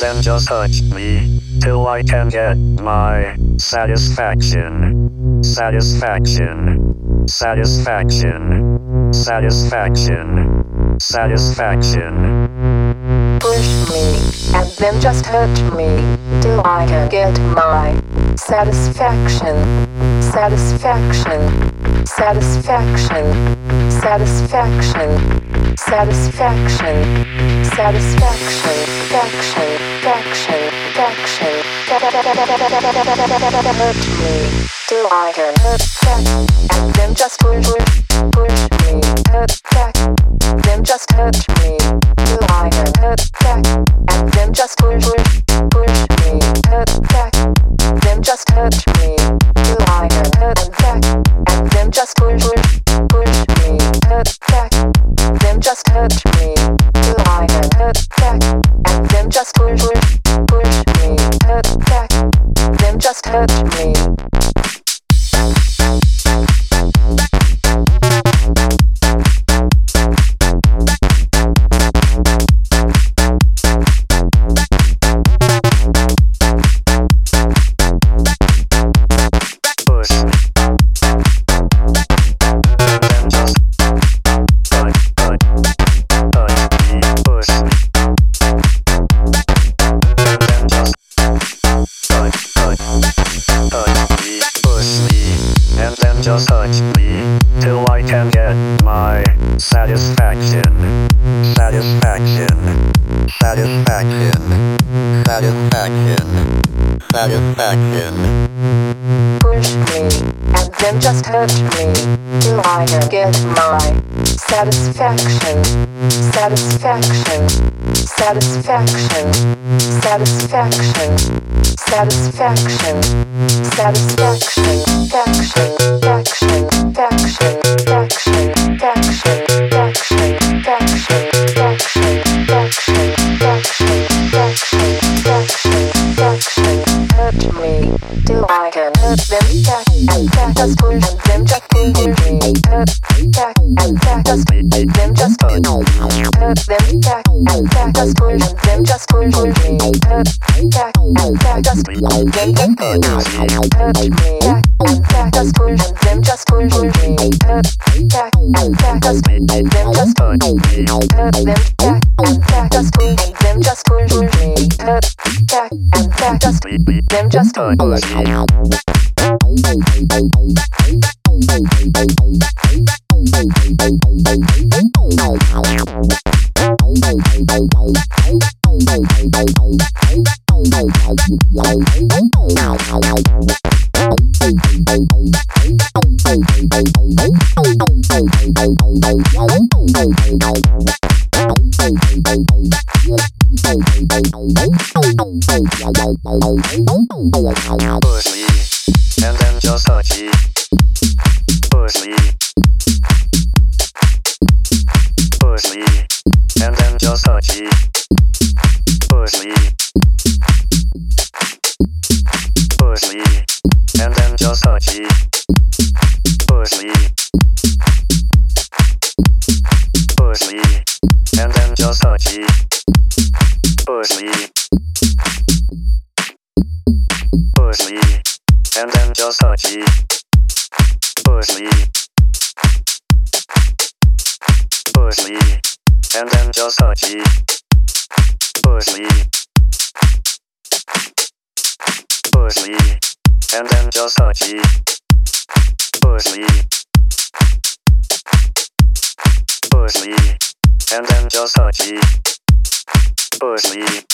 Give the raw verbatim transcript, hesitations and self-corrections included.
then just touch me till I can get my satisfaction. Satisfaction. Satisfaction. Satisfaction. Satisfaction. Push me, and then just touch me till I can get my satisfaction. Satisfaction. Satisfaction. Satisfaction. Satisfaction. Satisfaction. Faction. Faction. Faction. Hurt me till I can hurt back, and then just push, push me, hurt back, then just touch me till I can hurt back, and then just push, push me, hurt back, then just touch me till I can hurt back, and then just push, push me, hurt back, then just touch me till I can hurt back, and then just push, push me, hurt back, then just touch me. Just touch me till I can get my satisfaction. Satisfaction. Satisfaction. Satisfaction. Satisfaction. Push me, and then just touch me till I can get my satisfaction. Satisfaction. Satisfaction. Satisfaction. Satisfaction. Satisfaction. Faction. Faction. Faction. Faction. Faction. Faction. Faction. Faction. Faction. Faction. Faction. Faction. Faction. Hurt me till I can hurt them back and back us push and them just pull me hurt back and back us them just pull hurt them back and back us push and them just pull me hurt back and back us them just pull hurt me back and back us push and them just pull me hurt back and back us them just pull hurt them back and back us pull and them just pull me hurt back and back us them just pull Push me, and then just touch me. Push me. Push me, and then just touch me. Push me. Push me, and then just touch me. Push me. Push me, and then just touch me. Push me. Push me, and then just touch me. Push me. Push me, and then just touch me. Push me. Push me, and then just touch me. Push me. Push me, and then just touch me. Push me.